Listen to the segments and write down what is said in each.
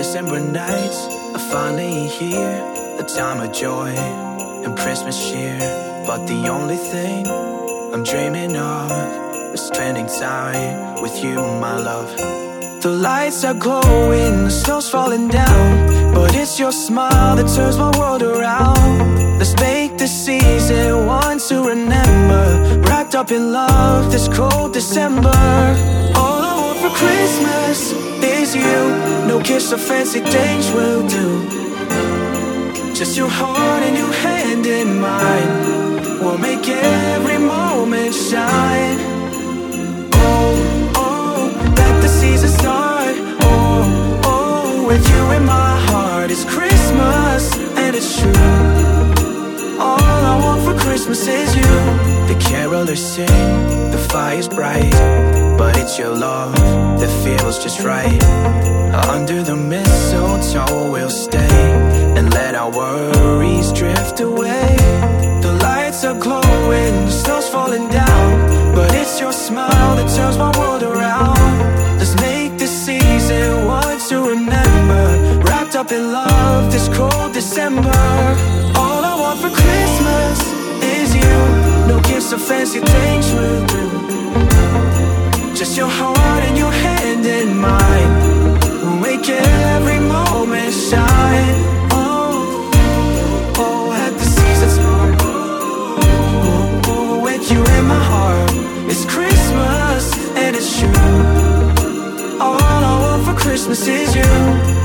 December nights are finally here, a time of joy and Christmas cheer. But the only thing I'm dreaming of is spending time with you, my love. The lights are glowing, the snow's falling down, but it's your smile that turns my world around. Let's make this season one to remember, wrapped up in love this cold December. All I want for Christmas is you, no gifts or fancy things will do. Just your heart and your hand in mine, we'll make every moment shine. Oh, oh, let the season start. Oh, oh, with you in my heart. It's Christmas and it's true. All I want for Christmas is you. The carolers sing, the fire's bright, but it's your love that feels just right. Under the mistletoe we'll stay and let our worries drift away. The lights are glowing, the snow's falling down, but it's your smile that turns my world around. Let's make this season one to remember, wrapped up in love this cold December. All I want for Christmas is you, no gifts or fancy things will do. Just your heart and your hand in mine, we'll make every moment shine. Oh, oh, at the season start. Oh, oh, with you in my heart. It's Christmas and it's true. All I want for Christmas is you.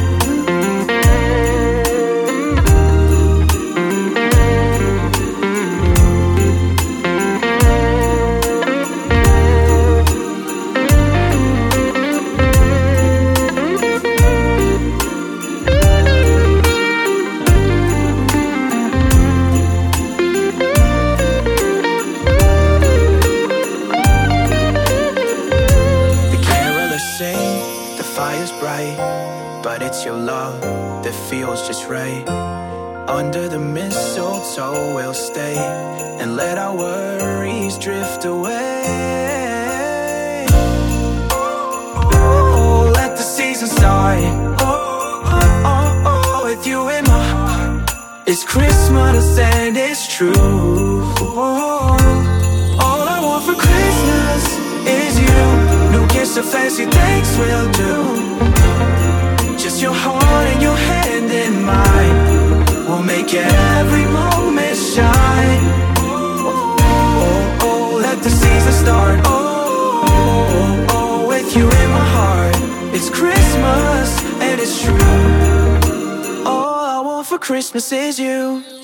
But it's your love that feels just right. Under the mistletoe we'll stay and let our worries drift away. Oh, let the season start. Oh, oh, oh, oh, with you in my heart. It's Christmas and it's true. All I want for Christmas is you, no gifts or fancy things will do. Just your heart and your hand in mine, we'll make every moment shine. Oh, oh, oh, let the season start. Oh, oh, oh, with you in my heart. It's Christmas and it's true. All I want for Christmas is you.